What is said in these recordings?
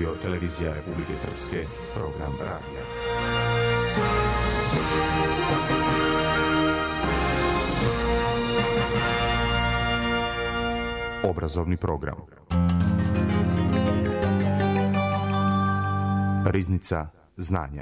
Radio Televizija Republike Srpske, program radija. Obrazovni program. Riznica znanja.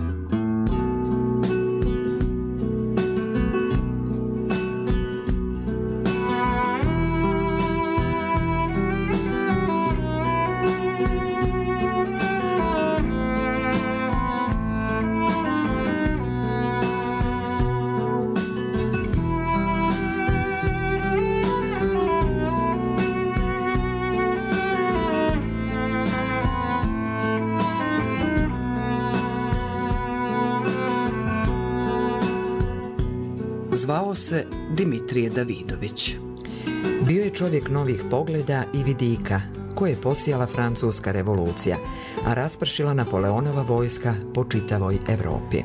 Zvao se Dimitrije Davidović. Bio je čovjek novih pogleda i vidika, koje je posijala Francuska revolucija, a raspršila Napoleonova vojska po čitavoj Evropi.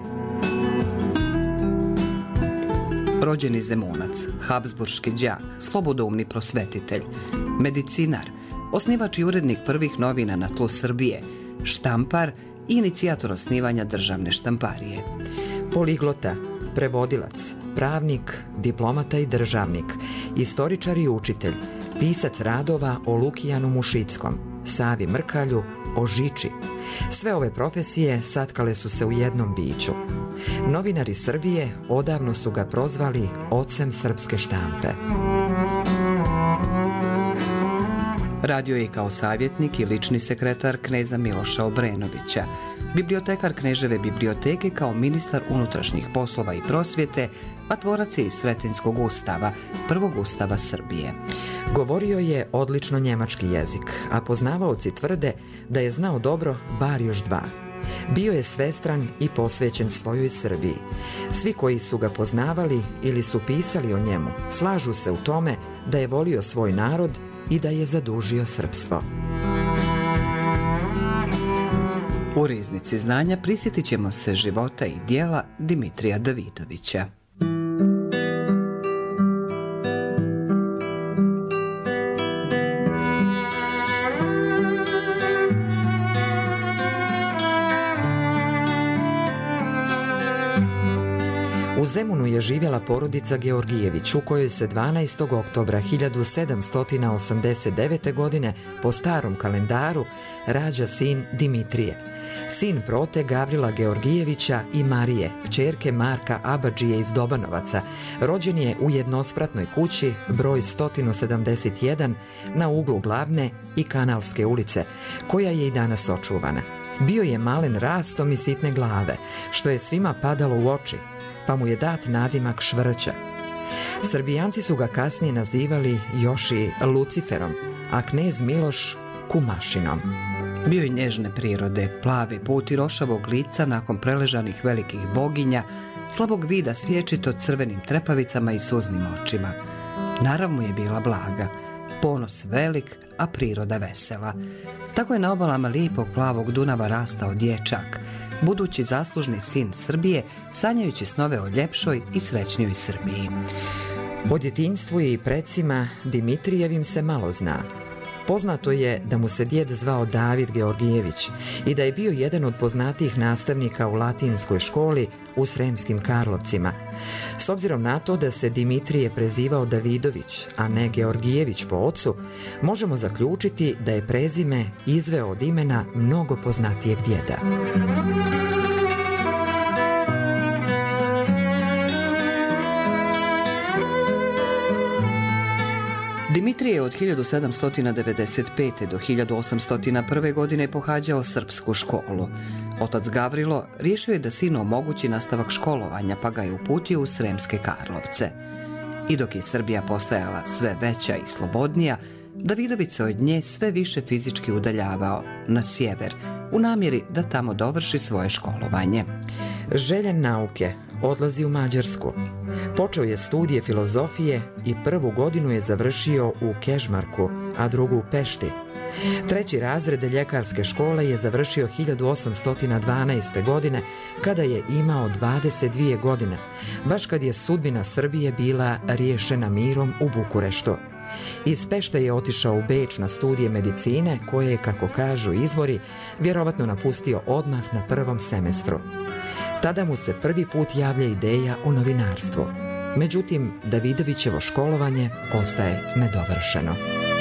Rođeni Zemunac, habsburški đak, slobodoumni prosvetitelj, medicinar, osnivač i urednik prvih novina na tlu Srbije, štampar i inicijator osnivanja državne štamparije. Poliglota, prevodilac, pravnik, diplomata i državnik, istoričar i učitelj, pisac radova o Lukijanu Mušickom, Savi Mrkalju, o Žiči. Sve ove profesije satkale su se u jednom biću. Novinari Srbije odavno su ga prozvali ocem srpske štampe. Radio je kao savjetnik i lični sekretar kneza Miloša Obrenovića, bibliotekar Kneževe biblioteke kao ministar unutrašnjih poslova i prosvjete, a tvorac je iz Sretenskog ustava, prvog ustava Srbije. Govorio je odlično njemački jezik, a poznavaoci tvrde da je znao dobro bar još dva. Bio je svestran i posvećen svojoj Srbiji. Svi koji su ga poznavali ili su pisali o njemu, slažu se u tome da je volio svoj narod i da je zadužio srpstvo. U Riznici znanja prisjetit ćemo se života i djela Dimitrija Davidovića. U Zemunu je živjela porodica Georgijević, u kojoj se 12. oktobra 1789. godine po starom kalendaru rađa sin Dimitrije, sin prote Gavrila Georgijevića i Marije, kćerke Marka Abadžije iz Dobanovaca. Rođen je u jednospratnoj kući broj 171 na uglu Glavne i Kanalske ulice, koja je i danas očuvana. Bio je malen rastom i sitne glave, što je svima padalo u oči, pa mu je dat nadimak Švrća. Srbijanci su ga kasnije nazivali još i Luciferom, a knez Miloš Kumašinom. Bio je nježne prirode, plavi put i rošavog lica nakon preležanih velikih boginja, slabog vida svječito crvenim trepavicama i suznim očima. Narav mu je bila blaga, ponos velik, a priroda vesela. Tako je na obalama lijepog plavog Dunava rastao dječak, budući zaslužni sin Srbije, sanjajući snove o ljepšoj i srećnjoj Srbiji. O djetinjstvu i precima Dimitrijevim se malo zna. Poznato je da mu se djed zvao David Georgijević i da je bio jedan od poznatijih nastavnika u latinskoj školi u Sremskim Karlovcima. S obzirom na to da se Dimitrije prezivao Davidović, a ne Georgijević po ocu, možemo zaključiti da je prezime izveo od imena mnogo poznatijeg djeda. Dimitrije je od 1795. do 1801. godine pohađao srpsku školu. Otac Gavrilo riješio je da sinu omogući nastavak školovanja, pa ga je uputio u Sremske Karlovce. I dok je Srbija postajala sve veća i slobodnija, Davidović se od nje sve više fizički udaljavao na sjever, u namjeri da tamo dovrši svoje školovanje. Željen nauke, odlazi u Mađarsku. Počeo je studije filozofije i prvu godinu je završio u Kežmarku, a drugu u Pešti. Treći razred ljekarske škole je završio 1812. godine, kada je imao 22 godine, baš kad je sudbina Srbije bila riješena mirom u Bukureštu. Iz Pešte je otišao u Beč na studije medicine koje je, kako kažu izvori, vjerovatno napustio odmah na prvom semestru. Tada mu se prvi put javlja ideja o novinarstvu. Međutim, Davidovićevo školovanje ostaje nedovršeno.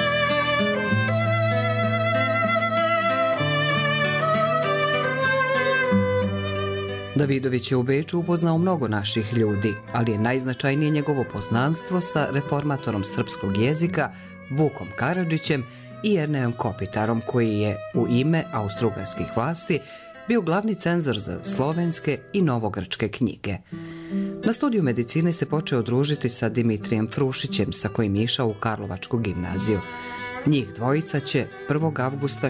Davidović je u Beču upoznao mnogo naših ljudi, ali je najznačajnije njegovo poznanstvo sa reformatorom srpskog jezika Vukom Karadžićem i Ernejom Kopitarom, koji je u ime austrougarskih vlasti bio glavni cenzor za slovenske i novogrčke knjige. Na studiju medicine se počeo družiti sa Dimitrijem Frušićem, sa kojim je išao u Karlovačku gimnaziju. Njih dvojica će 1. avgusta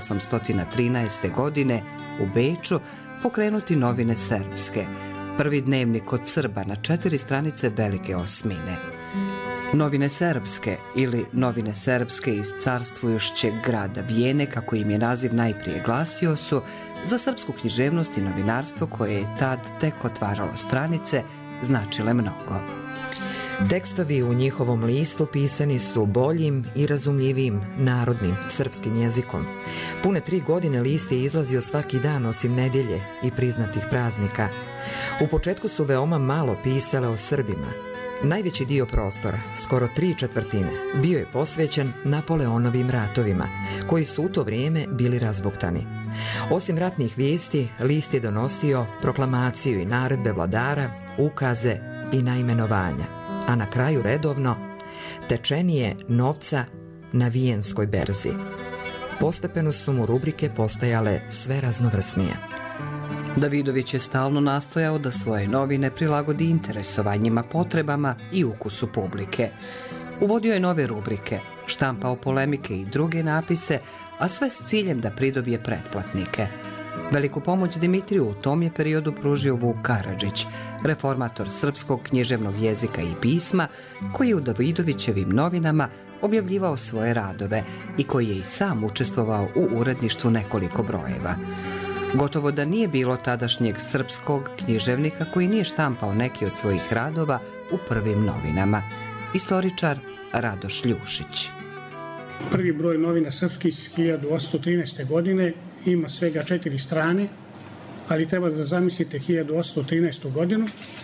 1813. godine u Beču pokrenuti Novine Serbske, prvi dnevnik od Srba na 4 stranice velike osmine. Novine Serbske ili Novine Serbske iz carstvujušćeg grada Vijene, kako im je naziv najprije glasio, su za srpsku književnost i novinarstvo, koje je tad tek otvaralo stranice, značile mnogo. Tekstovi u njihovom listu pisani su boljim i razumljivijim narodnim srpskim jezikom. Pune 3 godine list je izlazio svaki dan osim nedjelje i priznatih praznika. U početku su veoma malo pisale o Srbima. Najveći dio prostora, skoro 3/4, bio je posvećen Napoleonovim ratovima, koji su u to vrijeme bili razbuktani. Osim ratnih vijesti, list je donosio proklamaciju i naredbe vladara, ukaze i naimenovanja, a na kraju redovno tečenije novca na Vijenskoj berzi. Postepeno su mu rubrike postajale sve raznovrsnije. Davidović je stalno nastojao da svoje novine prilagodi interesovanjima, potrebama i ukusu publike. Uvodio je nove rubrike, štampao polemike i druge napise, a sve s ciljem da pridobije pretplatnike. Veliku pomoć Dimitriju u tom je periodu pružio Vuk Karadžić, reformator srpskog književnog jezika i pisma, koji je u Davidovićevim novinama objavljivao svoje radove i koji je i sam učestvovao u uredništvu nekoliko brojeva. Gotovo da nije bilo tadašnjeg srpskog književnika koji nije štampao neki od svojih radova u prvim novinama. Istoričar Radoš Ljušić. Prvi broj novina srpskih iz 1813. godine ima svega 4 strane, ali treba da zamislite 1813. godinu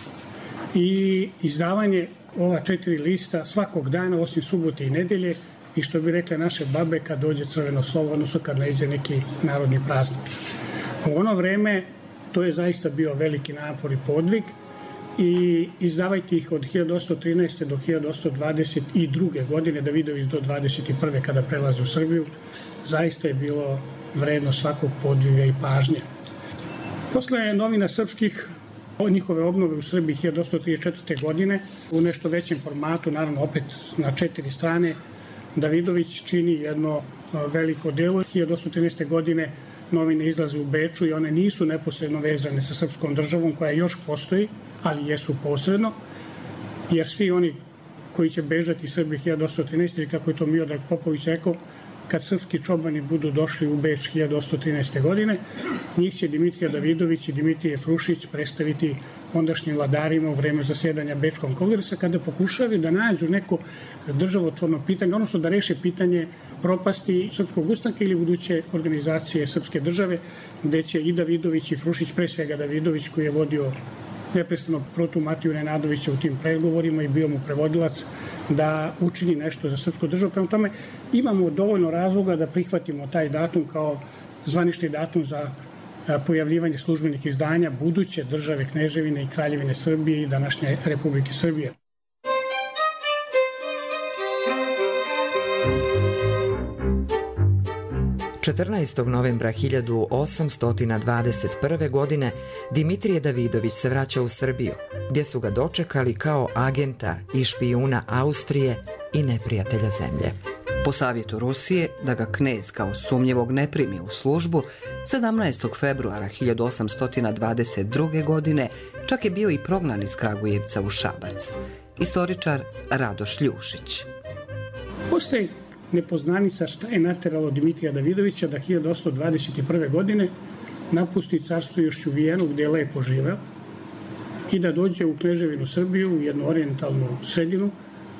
i izdavanje ova 4 lista svakog dana osim subote i nedelje, i što bi rekle naše babe kad dođe crveno slovo, odnosno kad naiđe neki narodni praznik. U ono vreme to je zaista bio veliki napor i podvig i izdavajte ih od 1813. do 1822. godine, Davidović do 21. kada prelazi u Srbiju, zaista je bilo vredno svakog podviga i pažnje. Posle novina srpskih, njihove obnove u Srbiji 1834. godine, u nešto većem formatu, naravno opet na 4 strane, Davidović čini jedno veliko delo. 1813. godine novine izlaze u Beču i one nisu neposredno vezane sa srpskom državom koja još postoji, ali jesu posredno, jer svi oni koji će bežati iz Srbije 1813. ili kako je to Miodrag Popović rekao, kad srpski čobani budu došli u Beč 1813. godine, njih će Dimitrije Davidović i Dimitrije Frušić predstaviti ondašnjim vladarima u vreme zasjedanja Bečkog kongresa, kada pokušavaju da nađu neko državotvorno pitanje, odnosno da reše pitanje propasti srpskog ustanka ili buduće organizacije srpske države, gde će i Davidović i Frušić, pre svega Davidović koji je vodio neprestano protu Matiju Nenadovića u tim pregovorima i bio mu prevodilac, da učini nešto za srpsku državu. Prema tome imamo dovoljno razloga da prihvatimo taj datum kao zvanični datum za pojavljivanje službenih izdanja buduće države Kneževine i Kraljevine Srbije i današnje Republike Srbije. „14. novembra 1821. godine Dimitrije Davidović se vraća u Srbiju, gdje su ga dočekali kao agenta i špijuna Austrije i neprijatelja zemlje. Po savjetu Rusije da ga knez kao sumnjivog ne primi u službu, 17. februara 1822. godine čak je bio i prognan iz Kragujevca u Šabac. Istoričar Radoš Ljušić. Postoji nepoznanica šta je nateralo Dimitrija Davidovića da 1821. godine napusti carstvujušću Vijenu, gdje je lepo živeo, i da dođe u Kneževinu Srbiju, u jednu orijentalnu sredinu,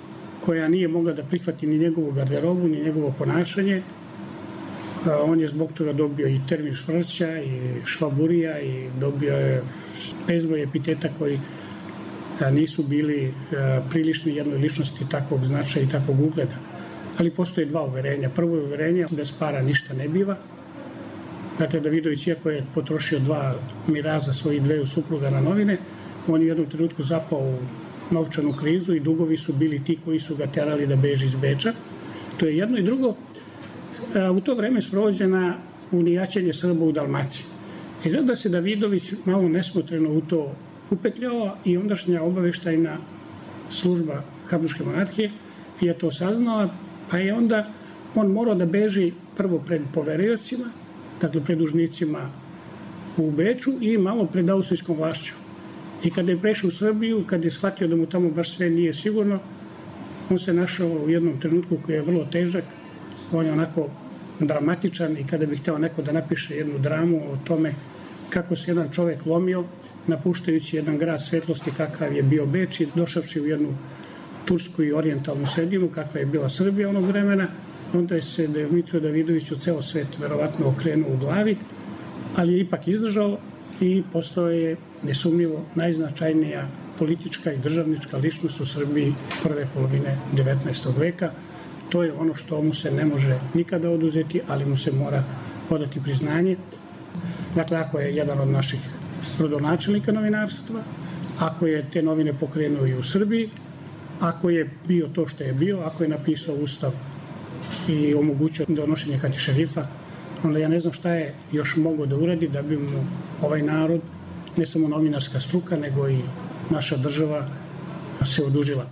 koja nije mogla da prihvati ni njegovu garderobu, ni njegovo ponašanje. On je zbog toga dobio i termin švrća, i švaburija, i dobio je bezbroj epiteta koji nisu bili prilični jednoj ličnosti takvog značaja i takvog ugleda. Ali postoje dva uverenja. Prvo je uverenje, bez para ništa ne biva. Dakle, Davidović, iako je potrošio 2 miraza svojih 2 supruga na novine, on je u jednom trenutku zapao u novčanu krizu i dugovi su bili ti koji su ga terali da beži iz Beča. To je jedno. I drugo, u to vreme sprovođena unijaćenje Srba u Dalmaciji. Izgleda se Davidović malo nesmotreno u to upetljao i ondašnja obaveštajna služba Habsburške monarhije je to saznala, pa je onda on morao da beži prvo pred poveriocima, dakle pred dužnicima u Beču i malo pred austrijskom vlašću. I kada je prešao u Srbiju, kada je shvatio da mu tamo baš sve nije sigurno, on se našao u jednom trenutku koji je vrlo težak, on je onako dramatičan i kada bi hteo neko da napiše jednu dramu o tome kako se jedan čovek lomio, napuštajući jedan grad svetlosti kakav je bio Beč i došavši u jednu tursku i orijentalnu sredinu kakva je bila Srbija onog vremena, onda je se Dimitriju Davidoviću ceo svet verovatno okrenuo u glavi, ali je ipak izdržao i postao je nesumnjivo najznačajnija politička i državnička ličnost u Srbiji prve polovine 19. veka. To je ono što mu se ne može nikada oduzeti, ali mu se mora odati priznanje. Dakle, ako je jedan od naših rodonačelnika novinarstva, ako je te novine pokrenuo i u Srbiji, ako je bio to što je bio, ako je napisao ustav i omogućio donošenje hatišerifa, onda ja ne znam šta je još mogao da uradi da bi mu ovaj narod, ne samo novinarska struka, nego i naša država se odužila.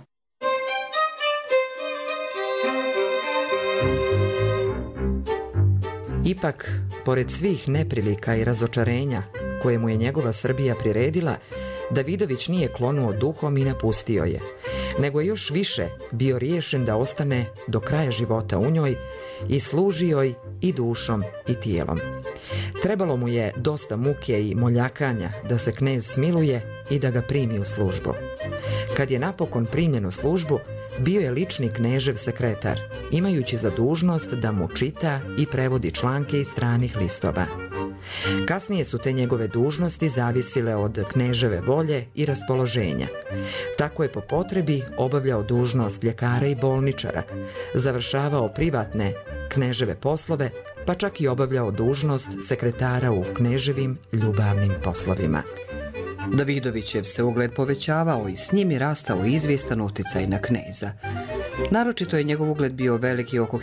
Ipak, pored svih neprilika i razočarenja koje mu je njegova Srbija priredila, Davidović nije klonuo duhom i napustio je, nego je još više bio riješen da ostane do kraja života u njoj i služi joj i dušom i tijelom. Trebalo mu je dosta muke i moljakanja da se knez smiluje i da ga primi u službu. Kad je napokon primljen u službu, bio je lični knežev sekretar, imajući za dužnost da mu čita i prevodi članke iz stranih listova. Kasnije su te njegove dužnosti zavisile od kneževe volje i raspoloženja. Tako je po potrebi obavljao dužnost ljekara i bolničara, završavao privatne kneževe poslove, pa čak i obavljao dužnost sekretara u kneževim ljubavnim poslovima. Davidovićev se ugled povećavao i s njim je rastao izvjestan uticaj na kneza. Naročito je njegov ugled bio veliki oko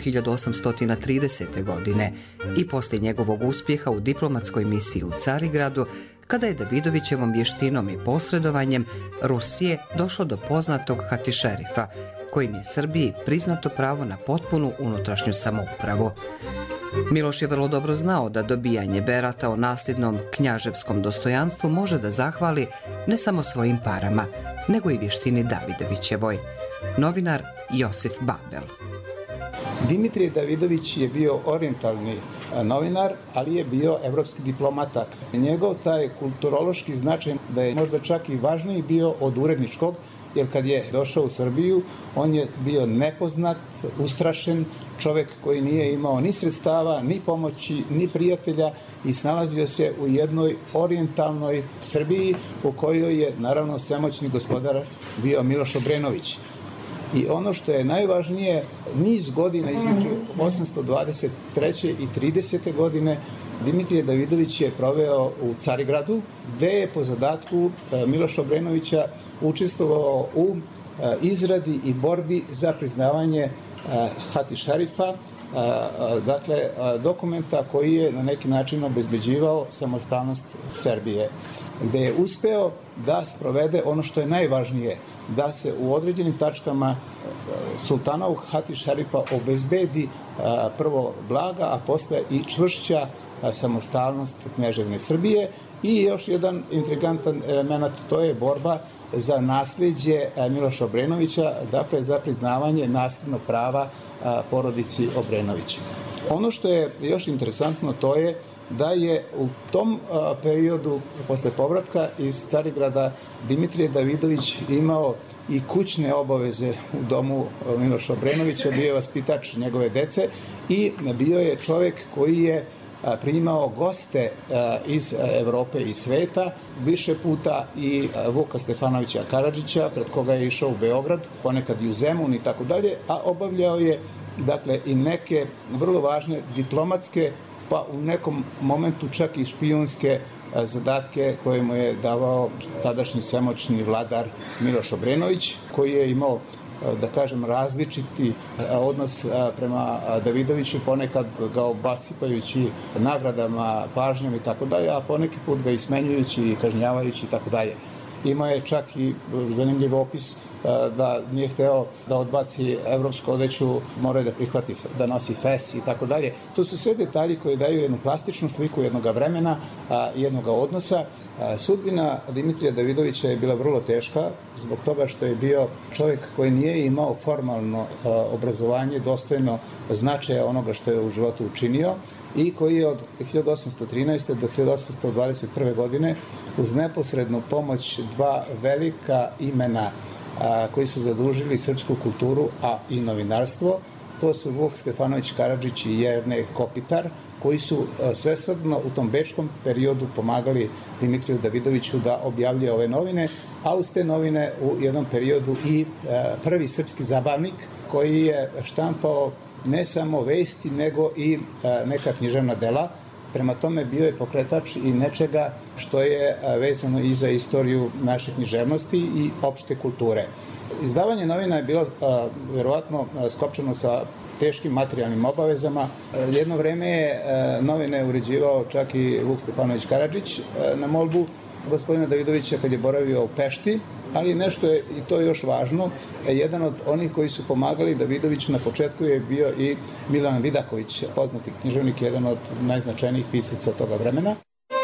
1830. godine i poslije njegovog uspjeha u diplomatskoj misiji u Carigradu, kada je Davidovićevom vještinom i posredovanjem Rusije došlo do poznatog hatišerifa, kojim je Srbiji priznato pravo na potpunu unutrašnju samoupravu. Miloš je vrlo dobro znao da dobijanje berata o nasljednom knjaževskom dostojanstvu može da zahvali ne samo svojim parama, nego i vještini Davidovićevoj. Novinar Josif Babel. Dimitrije Davidović je bio orijentalni novinar, ali je bio evropski diplomata. Njegov taj kulturološki značaj da je možda čak i važniji bio od uredničkog, jer kad je došao u Srbiju, on je bio nepoznat, ustrašen, čovek koji nije imao ni sredstava, ni pomoći, ni prijatelja i snalazio se u jednoj orijentalnoj Srbiji u kojoj je, naravno, svemoćni gospodar bio Miloš Obrenović. I ono što je najvažnije, niz godina između 823. i 30. godine Dimitrije Davidović je proveo u Carigradu, gde je po zadatku Miloša Obrenovića učestvovao u izradi i borbi za priznavanje hatišerifa, dakle dokumenta koji je na neki način obezbeđivao samostalnost Srbije, gde je uspeo da sprovede ono što je najvažnije, da se u određenim tačkama sultanovog hatišerifa obezbedi prvo blaga, a posle i čvršća samostalnost kneževine Srbije. I još jedan intrigantan element, to je borba za nasljeđe Miloša Obrenovića, dakle za priznavanje nasljednog prava porodici Obrenović. Ono što je još interesantno, to je da je u tom periodu, posle povratka iz Carigrada, Dimitrije Davidović imao i kućne obaveze u domu Miloša Obrenovića, bio je vaspitač njegove dece i bio je čovjek koji je primao goste iz Evrope i sveta, više puta i Vuka Stefanovića Karadžića, pred koga je išao u Beograd, ponekad i u Zemun i tako dalje, a obavljao je dakle i neke vrlo važne diplomatske, pa u nekom momentu čak i špijunske zadatke koje mu je davao tadašnji svemoćni vladar Miloš Obrenović, koji je imao, da kažem, različiti odnos prema Davidoviću, ponekad ga obasipajući nagradama, pažnjom i tako dalje, a poneki put ga i smenjujući i kažnjavajući i tako dalje. Imao je čak i zanimljiv opis da nije hteo da odbaci evropsku odeću, morao da prihvati da nosi fes i tako dalje. To su sve detalji koji daju jednu plastičnu sliku jednog vremena, jednog odnosa. Sudbina Dimitrija Davidovića je bila vrlo teška zbog toga što je bio čovjek koji nije imao formalno obrazovanje dostojno značaja onoga što je u životu učinio i koji je od 1813. do 1821. godine uz neposrednu pomoć dva velika imena koji su zadužili srpsku kulturu, a i novinarstvo, to su Vuk Stefanović Karadžić i Jernej Kopitar, koji su svesrdno u tom bečkom periodu pomagali Dimitriju Davidoviću da objavljuje ove novine, a uz te novine u jednom periodu i prvi srpski zabavnik koji je štampao ne samo vesti, nego i neka književna dela. Prema tome bio je pokretač i nečega što je vezano i za istoriju naše književnosti i opšte kulture. Izdavanje novina je bilo verovatno skopčano sa teškim materijalnim obavezama. Jedno vreme je novine uređivao čak i Vuk Stefanović Karadžić na molbu gospodina Davidovića kad je boravio u Pešti, ali nešto je i to još važno. Jedan od onih koji su pomagali Davidoviću na početku je bio i Milan Vidaković, poznati književnik, jedan od najznačajnijih pisaca toga vremena.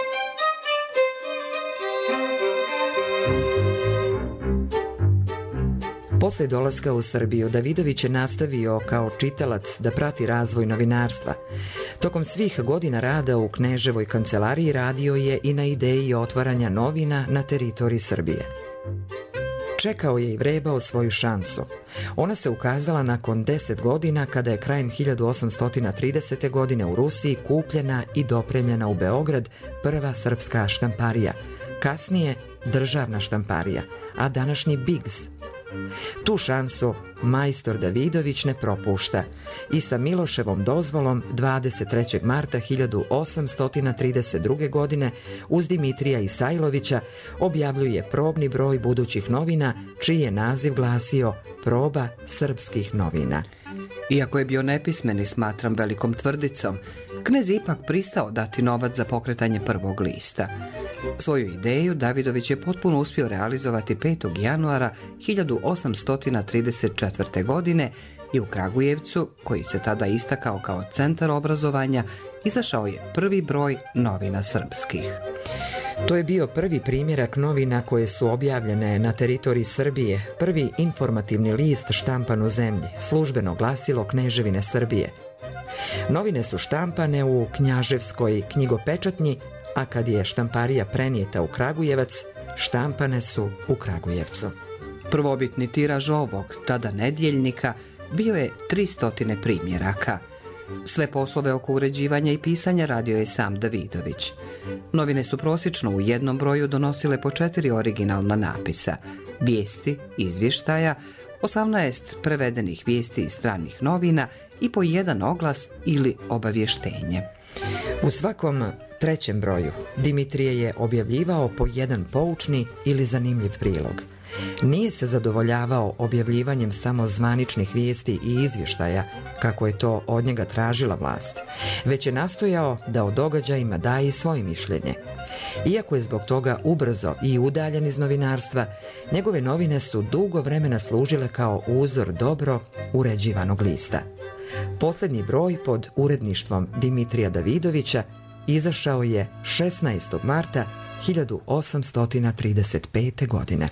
Posle dolaska u Srbiju, Davidović je nastavio kao čitalac da prati razvoj novinarstva. Tokom svih godina rada u Kneževoj kancelariji radio je i na ideji otvaranja novina na teritoriji Srbije. Čekao je i vrebao svoju šansu. Ona se ukazala nakon 10 godina kada je krajem 1830. godine u Rusiji kupljena i dopremljena u Beograd prva srpska štamparija, kasnije državna štamparija, a današnji Bigz. Tu šansu majstor Davidović ne propušta i sa Miloševom dozvolom 23. marta 1832. godine uz Dimitrija Isajlovića objavljuje probni broj budućih novina, čiji je naziv glasio Proba srpskih novina. Iako je bio nepismen i smatram velikom tvrdicom, knez ipak pristao dati novac za pokretanje prvog lista. Svoju ideju Davidović je potpuno uspio realizovati 5. januara 1834. godine i u Kragujevcu, koji se tada istakao kao centar obrazovanja, izašao je prvi broj novina srpskih. To je bio prvi primjerak novina koje su objavljene na teritoriji Srbije, prvi informativni list štampan u zemlji, službeno glasilo Kneževine Srbije. Novine su štampane u Knjaževskoj knjigopečatnji, a kad je štamparija prenijeta u Kragujevac, štampane su u Kragujevcu. Prvobitni tiraž ovog, tada nedjeljnika, bio je 300 primjeraka. Sve poslove oko uređivanja i pisanja radio je sam Davidović. Novine su prosječno u jednom broju donosile po 4 originalna napisa, vijesti, izvještaja, 18 prevedenih vijesti iz stranih novina i po jedan oglas ili obavještenje. U svakom trećem broju Dimitrije je objavljivao po jedan poučni ili zanimljiv prilog. Nije se zadovoljavao objavljivanjem samo zvaničnih vijesti i izvještaja, kako je to od njega tražila vlast, već je nastojao da o događajima daje i svoje mišljenje. Iako je zbog toga ubrzo i udaljen iz novinarstva, njegove novine su dugo vremena služile kao uzor dobro uređivanog lista. Posljednji broj pod uredništvom Dimitrija Davidovića izašao je 16. marta 1835. godine.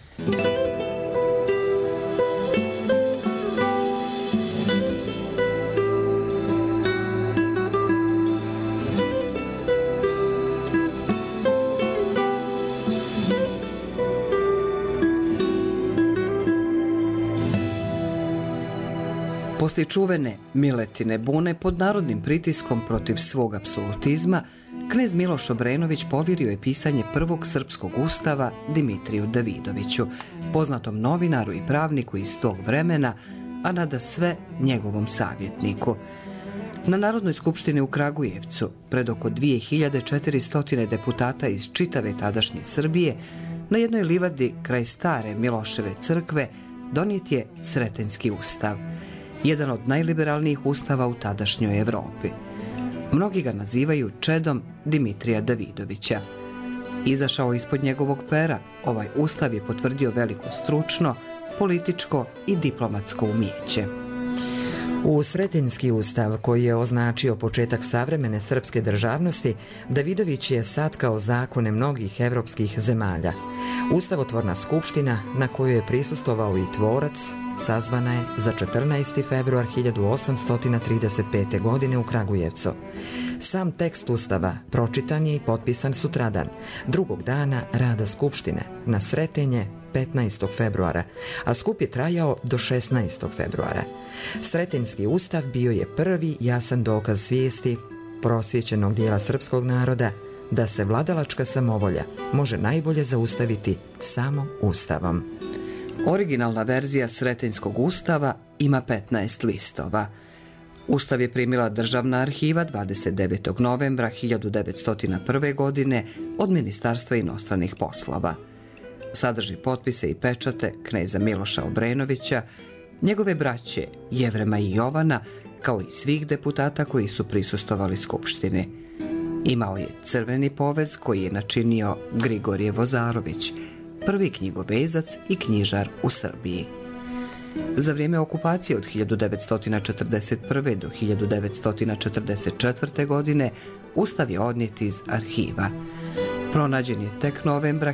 Posle čuvene Miletine bune pod narodnim pritiskom protiv svog apsolutizma, knez Miloš Obrenović povjerio je pisanje prvog srpskog ustava Dimitriju Davidoviću, poznatom novinaru i pravniku iz tog vremena, a nada sve njegovom savjetniku. Na Narodnoj skupštini u Kragujevcu, pred oko 2400 deputata iz čitave tadašnje Srbije, na jednoj livadi kraj stare Miloševe crkve, donijet je Sretenjski ustav, jedan od najliberalnijih ustava u tadašnjoj Evropi. Mnogi ga nazivaju čedom Dimitrija Davidovića. Izašao ispod njegovog pera, ovaj ustav je potvrdio veliko stručno, političko i diplomatsko umijeće. U Sretenjski ustav, koji je označio početak savremene srpske državnosti, Davidović je satkao zakone mnogih evropskih zemalja. Ustavotvorna skupština, na kojoj je prisustvovao i tvorac, sazvana je za 14. februar 1835. godine u Kragujevcu. Sam tekst ustava pročitan je i potpisan sutradan, drugog dana rada skupštine, na Sretenje 15. februara, a skup je trajao do 16. februara. Sretenjski ustav bio je prvi jasan dokaz svijesti prosvjećenog dijela srpskog naroda da se vladalačka samovolja može najbolje zaustaviti samo ustavom. Originalna verzija Sretenjskog ustava ima 15 listova. Ustav je primila Državna arhiva 29. novembra 1901. godine od Ministarstva inostranih poslova. Sadrži potpise i pečate kneza Miloša Obrenovića, njegove braće Jevrema i Jovana, kao i svih deputata koji su prisustvovali skupštini. Imao je crveni povez koji je načinio Grigorije Vozarović, prvi knjigovezac i knjižar u Srbiji. Za vrijeme okupacije od 1941. do 1944. godine Ustav je odnijet iz arhiva. Pronađen je tek novembra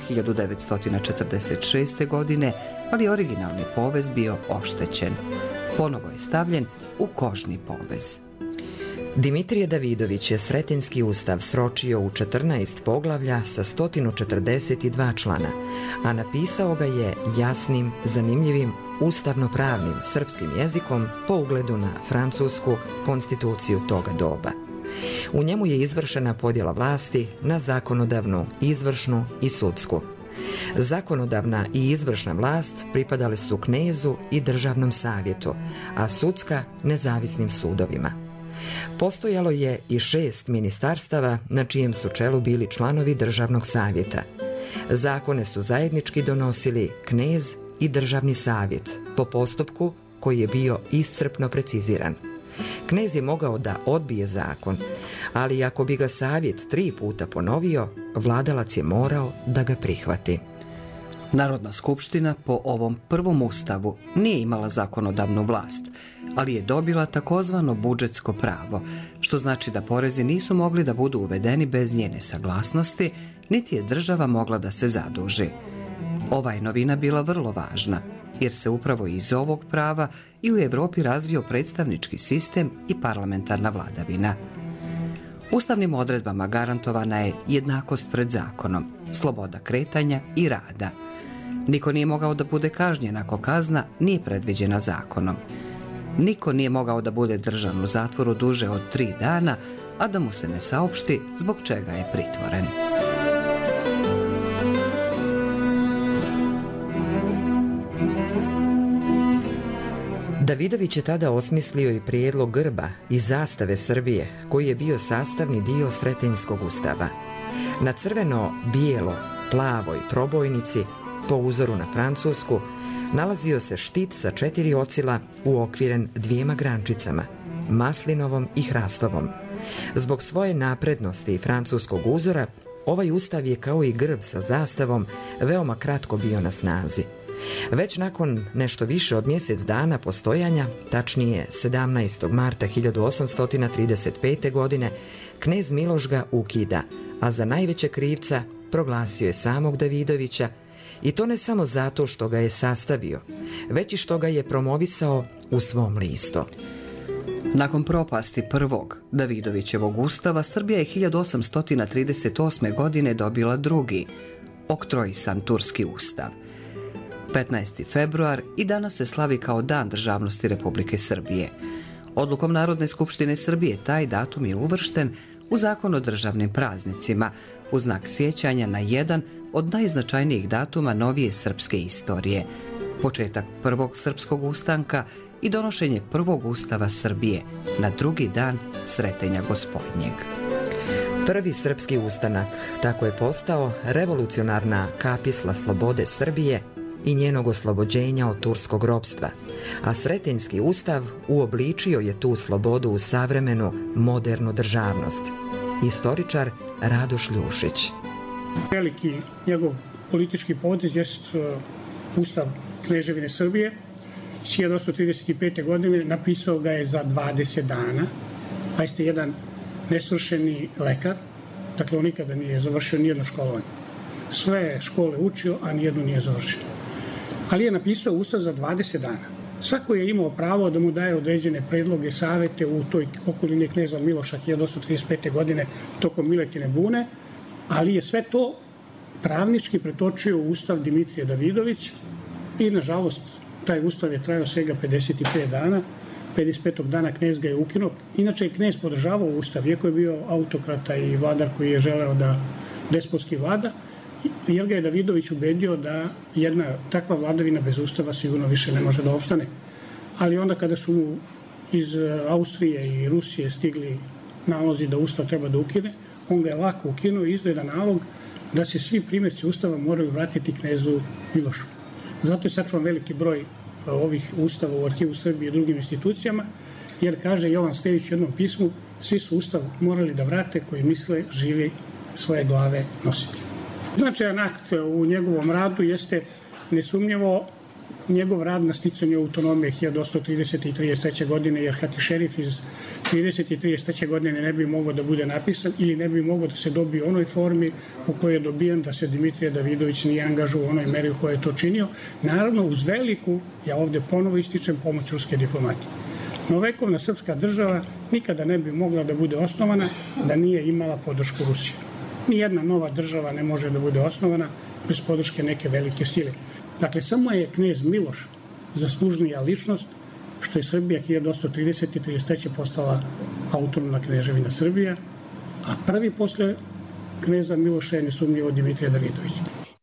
1946. godine, ali originalni povez bio oštećen. Ponovo je stavljen u kožni povez. Dimitrije Davidović je Sretenjski ustav sročio u 14 poglavlja sa 142 člana, a napisao ga je jasnim, zanimljivim, ustavno-pravnim srpskim jezikom po ugledu na francusku konstituciju toga doba. U njemu je izvršena podjela vlasti na zakonodavnu, izvršnu i sudsku. Zakonodavna i izvršna vlast pripadale su knezu i državnom savjetu, a sudska nezavisnim sudovima. Postojalo je i 6 ministarstava na čijem su čelu bili članovi državnog savjeta. Zakone su zajednički donosili knez i državni savjet po postupku koji je bio iscrpno preciziran. Knez je mogao da odbije zakon, ali ako bi ga savjet 3 puta ponovio, vladalac je morao da ga prihvati. Narodna skupština po ovom prvom ustavu nije imala zakonodavnu vlast, ali je dobila takozvano budžetsko pravo, što znači da porezi nisu mogli da budu uvedeni bez njene saglasnosti, niti je država mogla da se zaduži. Ova je novina bila vrlo važna, jer se upravo iz ovog prava i u Evropi razvio predstavnički sistem i parlamentarna vladavina. Ustavnim odredbama garantovana je jednakost pred zakonom, sloboda kretanja i rada. Niko nije mogao da bude kažnjen ako kazna nije predviđena zakonom. Niko nije mogao da bude držan u zatvoru duže od 3 dana, a da mu se ne saopšti zbog čega je pritvoren. Davidović je tada osmislio i prijedlog grba i zastave Srbije, koji je bio sastavni dio Sretenjskog ustava. Na crveno, bijelo, plavoj trobojnici, po uzoru na francusku, nalazio se štit sa 4 ocila uokviren 2 grančicama, maslinovom i hrastovom. Zbog svoje naprednosti i francuskog uzora, ovaj ustav je kao i grb sa zastavom veoma kratko bio na snazi. Već nakon nešto više od mjesec dana postojanja, tačnije 17. marta 1835. godine, knez Miloš ga ukida, a za najveće krivca proglasio je samog Davidovića, i to ne samo zato što ga je sastavio, već i što ga je promovisao u svom listu. Nakon propasti prvog Davidovićevog ustava, Srbija je 1838. godine dobila drugi, oktroisan Turski ustav. 15. februar i danas se slavi kao Dan državnosti Republike Srbije. Odlukom Narodne skupštine Srbije taj datum je uvršten u Zakon o državnim praznicima, u znak sjećanja na jedan od najznačajnijih datuma novije srpske istorije, početak prvog srpskog ustanka i donošenje prvog ustava Srbije na drugi dan Sretenja Gospodnjeg. Prvi srpski ustanak tako je postao revolucionarna kapisla slobode Srbije i njenog oslobođenja od turskog ropstva, a Sretenjski ustav uobličio je tu slobodu u savremenu, modernu državnost. Istoričar Radoš Ljušić. Veliki njegov politički potez jest Ustav Kneževine Srbije. 1835. godine napisao ga je za 20 dana. Pa jeste jedan nesvršeni lekar, dakle on nikada nije završio nijedno školovanje. Sve škole učio, a nijedno nije završio. Ali je napisao Ustav za 20 dana. Svako je imao pravo da mu daje određene predloge, savete u toj okolini kneza Miloša 1835. godine tokom Miletine bune, ali je sve to pravnički pretočio u Ustav Dimitrije Davidović i, nažalost, taj Ustav je trajao svega 55 dana. 55. dana knez ga je ukinuo. Inače je knez podržavao Ustav, iako je bio autokrata i vladar koji je želeo da despotski vlada, jer ga je Davidović ubedio da jedna takva vladavina bez Ustava sigurno više ne može da opstane. Ali onda kada su mu iz Austrije i Rusije stigli nalozi da Ustav treba da ukine, on ga je lako ukinuo i izdao jedan nalog da se svi primjerci Ustava moraju vratiti knezu Milošu. Zato je sačuvan veliki broj ovih ustava u Arhivu Srbije i drugim institucijama, jer kaže Jovan Stević u jednom pismu, svi su Ustav morali da vrate koji misle živi svoje glave nositi. Značajan akt u njegovom radu jeste nesumnjivo njegov rad na sticanju autonomije 1830. i 33. godine, jer Hatišerif iz 30. i 33. godine ne bi mogao da bude napisan ili ne bi mogao da se dobije u onoj formi u kojoj je dobijen, da se Dimitrije Davidović nije angažuo u onoj meri u kojoj je to činio. Naravno, uz veliku, ja ovde ponovo ističem, pomoć ruske diplomatije. Novovekovna srpska država nikada ne bi mogla da bude osnovana da nije imala podršku Rusije. Nijedna nova država ne može da bude osnovana bez podrške neke velike sile. Dakle, samo je knez Miloš zaslužnija ličnost što je Srbija 1830. i 33. postala autonomna kneževina Srbija, a prvi posle kneza Miloša je nesumnjivo Dimitrije Davidović.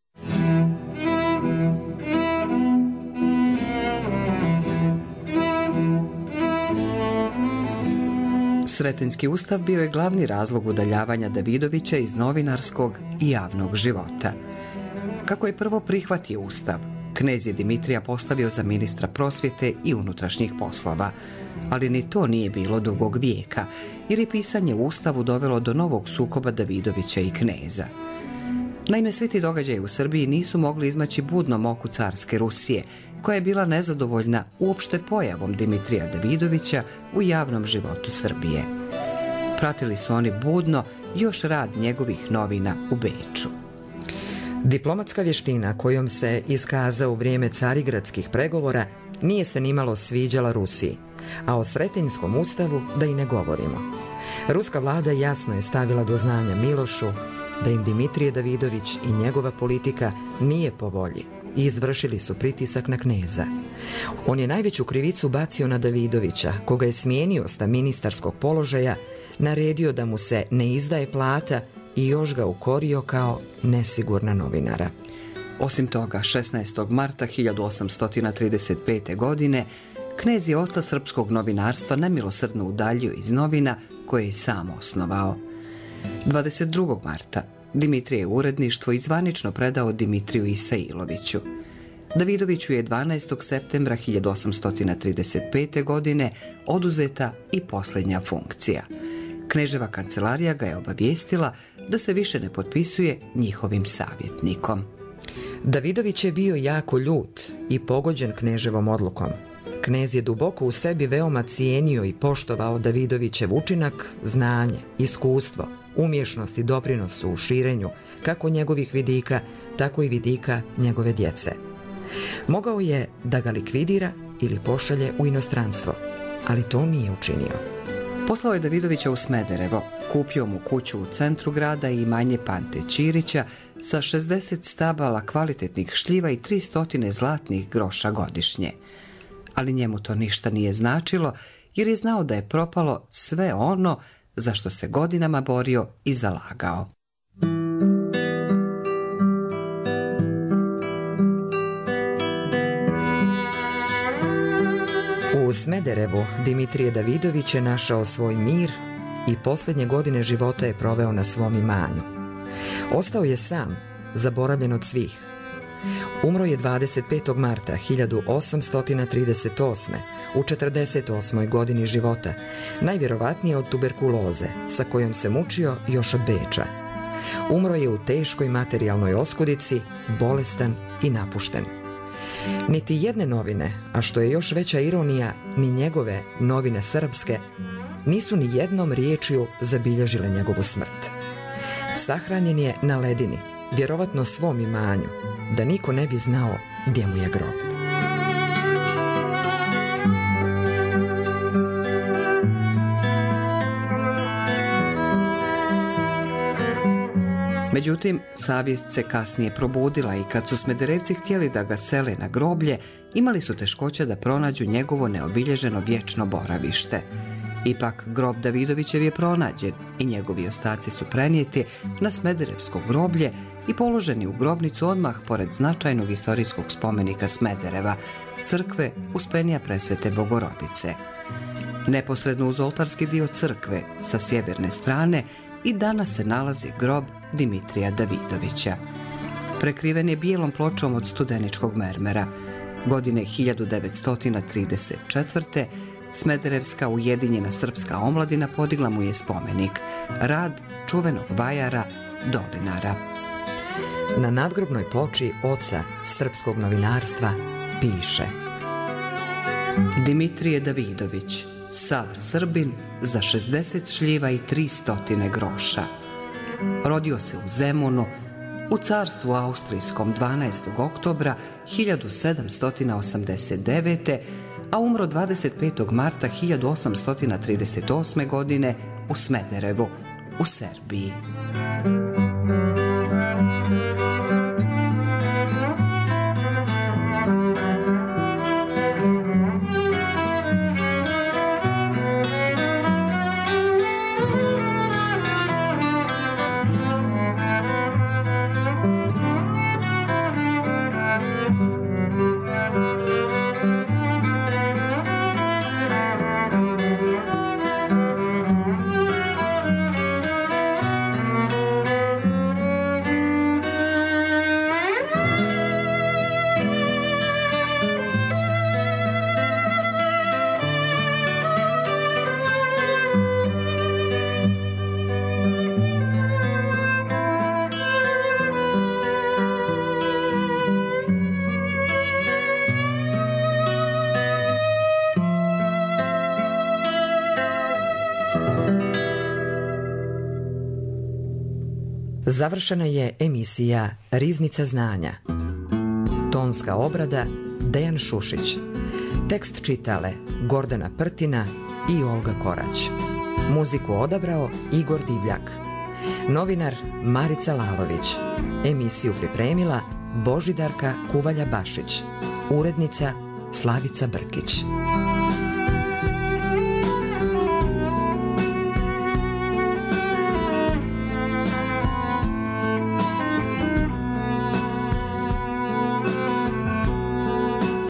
Sretenjski ustav bio je glavni razlog udaljavanja Davidovića iz novinarskog i javnog života. Kako je prvo prihvatio ustav, knez je Dimitrija postavio za ministra prosvjete i unutrašnjih poslova, ali ni to nije bilo dugog vijeka, jer je pisanje u ustavu dovelo do novog sukoba Davidovića i kneza. Naime, svi ti događaji u Srbiji nisu mogli izmaći budnom oku carske Rusije, koja je bila nezadovoljna uopšte pojavom Dimitrija Davidovića u javnom životu Srbije. Pratili su oni budno još rad njegovih novina u Beču. Diplomatska vještina kojom se iskazao u vrijeme carigradskih pregovora nije se nimalo sviđala Rusiji, a o Sretenjskom ustavu da i ne govorimo. Ruska vlada jasno je stavila do znanja Milošu da im Dimitrije Davidović i njegova politika nije po volji i izvršili su pritisak na kneza. On je najveću krivicu bacio na Davidovića, koga je smijenio sta ministarskog položaja, naredio da mu se ne izdaje plata i još ga ukorio kao nesigurna novinara. Osim toga, 16. marta 1835. godine knez je oca srpskog novinarstva nemilosrdno udaljio iz novina koje je sam osnovao. 22. marta Dimitrije je uredništvo i zvanično predao Dimitriju Isailoviću. Davidoviću je 12. septembra 1835. godine oduzeta i posljednja funkcija. Kneževa kancelarija ga je obavijestila da se više ne potpisuje njihovim savjetnikom. Davidović je bio jako ljut i pogođen kneževom odlukom. Knez je duboko u sebi veoma cijenio i poštovao Davidovićev učinak, znanje, iskustvo, umješnost i doprinos u širenju kako njegovih vidika, tako i vidika njegove djece. Mogao je da ga likvidira ili pošalje u inostranstvo, ali to nije učinio. Poslao je Davidovića u Smederevo, kupio mu kuću u centru grada i imanje Pante Ćirića, sa 60 stabala kvalitetnih šljiva i 300 zlatnih groša godišnje. Ali njemu to ništa nije značilo, jer je znao da je propalo sve ono za što se godinama borio i zalagao. U Smederevu Dimitrije Davidović je našao svoj mir i posljednje godine života je proveo na svom imanju. Ostao je sam, zaboravljen od svih. Umro je 25. marta 1838. u 48. godini života, najvjerovatnije od tuberkuloze, sa kojom se mučio još od Beča. Umro je u teškoj materijalnoj oskudici, bolestan i napušten. Niti jedne novine, a što je još veća ironija, ni njegove novine srpske, nisu ni jednom riječju zabilježile njegovu smrt. Sahranjen je na ledini, vjerovatno svom imanju, da niko ne bi znao gdje mu je grob. Međutim, savjest se kasnije probudila i kad su Smederevci htjeli da ga sele na groblje, imali su teškoća da pronađu njegovo neobilježeno vječno boravište. Ipak, grob Davidovićev je pronađen i njegovi ostaci su prenijeti na Smederevsko groblje i položeni u grobnicu odmah pored značajnog istorijskog spomenika Smedereva, crkve Uspenija Presvete Bogorodice. Neposredno uz oltarski dio crkve, sa sjeverne strane, i danas se nalazi grob Dimitrija Davidovića. Prekriven je bijelom pločom od studeničkog mermera. Godine 1934. Smederevska ujedinjena srpska omladina podigla mu je spomenik, rad čuvenog vajara Dolinara. Na nadgrobnoj ploči oca srpskog novinarstva piše: Dimitrije Davidović, sav Srbin, za 60 šljiva i 300 groša. Rodio se u Zemunu, u carstvu austrijskom 12. oktobra 1789. a umro 25. marta 1838. godine u Smederevu, u Serbiji. Završena je emisija Riznica znanja. Tonska obrada Dejan Šušić. Tekst čitale Gordana Prtina i Olga Korać. Muziku odabrao Igor Divljak. Novinar Marica Lalović. Emisiju pripremila Božidarka Kuvalja Bašić. Urednica Slavica Brkić.